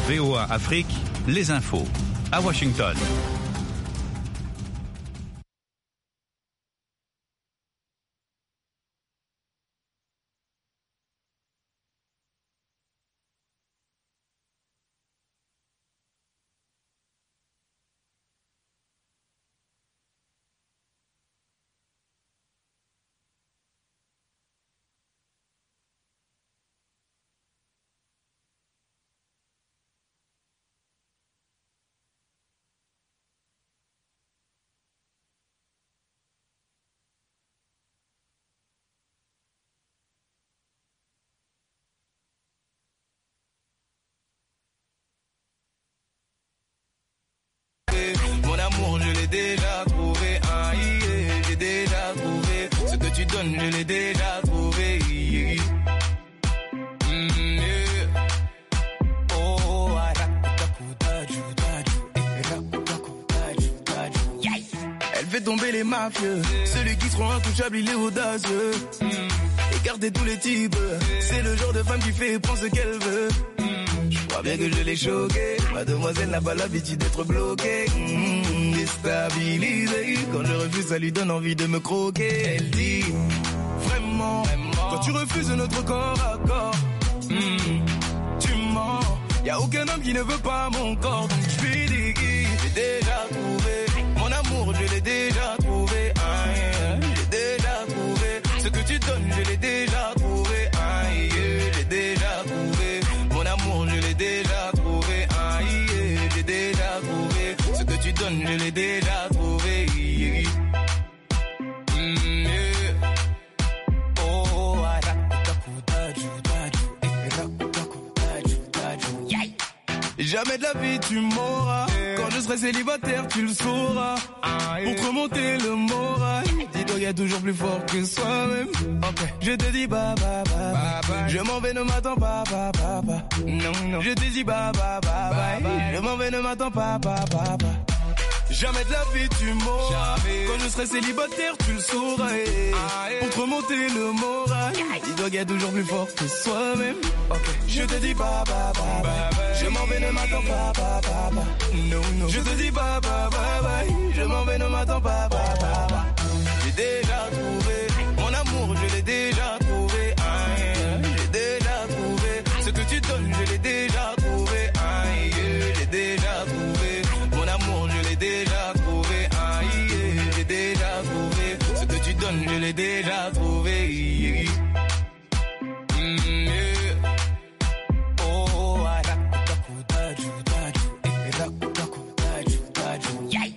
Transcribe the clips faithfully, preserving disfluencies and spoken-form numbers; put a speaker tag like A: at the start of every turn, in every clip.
A: V O A Afrique, les infos à Washington.
B: Déjà trouvé, ah, yeah, j'ai déjà trouvé ce que tu donnes, je l'ai déjà trouvé. Yeah. Mm, yeah. Oh, yeah. Elle fait tomber les mafieux, celui qui seront intouchables, il est audacieux. Mm. Écartez tous les types, c'est le genre de femme qui fait prendre ce qu'elle veut. Je crois bien que je l'ai choquée, mademoiselle n'a pas l'habitude d'être bloquée. Mmh, déstabilisée, quand je refuse ça lui donne envie de me croquer. Elle dit, vraiment, vraiment. Quand tu refuses notre corps à corps, mmh, tu mens. Y'a aucun homme qui ne veut pas mon corps, donc je lui dis, j'ai déjà trouvé, mon amour je l'ai déjà trouvé. Ah, yeah, j'ai déjà trouvé, ce que tu donnes je l'ai déjà trouvé. Ah, yeah, j'ai déjà trouvé, mon amour je l'ai déjà trouvé. Ah, yeah, j'ai déjà trouvé, ce que tu donnes je l'ai déjà trouvé. Yeah. Mm, yeah. Oh, yeah. Jamais de la vie tu m'auras. Quand je serai célibataire tu le sauras. Pour te remonter le moral, dis-toi y'a toujours plus fort que soi-même. Okay. Je te dis bye bye bye, bye, bye. Je m'en vais, ne m'attends pas, pas, pas, pas. Non, non. Je te dis bye bye bye, bye, bye. Je m'en vais, ne m'attends pas, pas, pas, pas. Jamais de la vie tu m'auras. Quand je serai célibataire tu le sauras. Pour te remonter le moral, dis-toi qu'il y a toujours plus fort que soi-même. Okay. Je te dis bye bye bye, bye, bye. Je m'en vais, ne m'attends pas, pas, pas, pas. Non, non. Je te dis bye bye bye, bye. Je m'en vais, ne m'attends pas, pas, pas, pas. J'ai déjà trouvé, mon amour je l'ai déjà trouvé. Ah, yeah. J'ai déjà trouvé, ce que tu donnes je l'ai déjà trouvé. Ah, yeah. J'ai déjà trouvé, mon amour je l'ai déjà trouvé. Ah, yeah. J'ai déjà trouvé, ce que tu donnes je l'ai déjà trouvé. Yeah. Mm, yeah. Oh, yeah.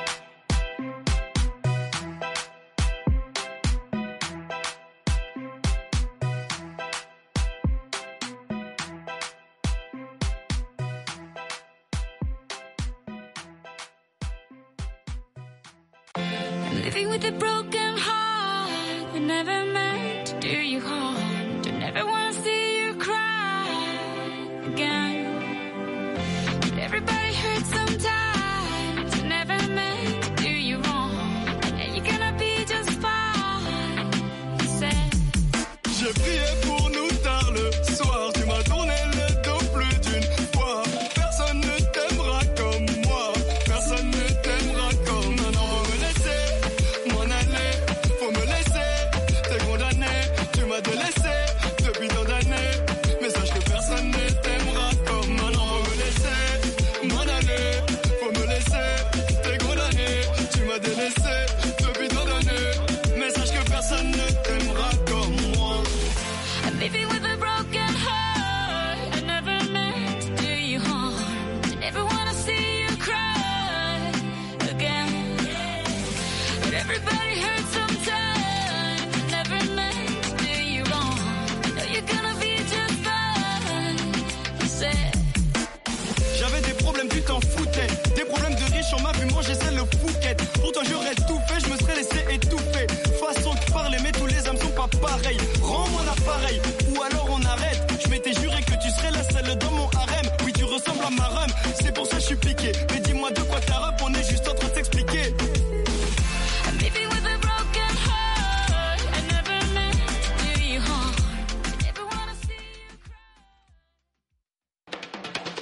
C: Living with a broken heart, I never meant to do you harm. Don't ever wanna see you cry again. But everybody hurts sometimes, I never meant to do you wrong. And you're gonna be just fine, he said.
B: Je priais pour nous tard le soir, tu m'as tourné le dos plus d'une fois. Personne ne t'aimera comme moi, personne ne t'aimera comme moi. Non, faut me laisser m'en aller, faut me laisser, t'es condamné, tu m'as délaissé depuis tant d'années. Mais sache que personne ne t'aimera comme moi. Non, faut me laisser m'en aller, faut me laisser, t'es condamné, tu m'as délaissé depuis tant d'années. Mais sache que personne ne t'aimera comme moi.
C: I'm living with a broken heart, I never meant to do you harm. I never wanna see you cry again. But everybody hurts sometimes, I never meant to do you wrong. I know you're gonna be just fine, he said.
B: J'avais des problèmes, tu t'en foutais. Des problèmes de riches, on m'a vu manger celle le Phuket. Pourtant j'aurais tout fait, je me serais laissé étouffer. Façon de parler, mais tous les hommes sont pas pareils. Rends-moi l'appareil,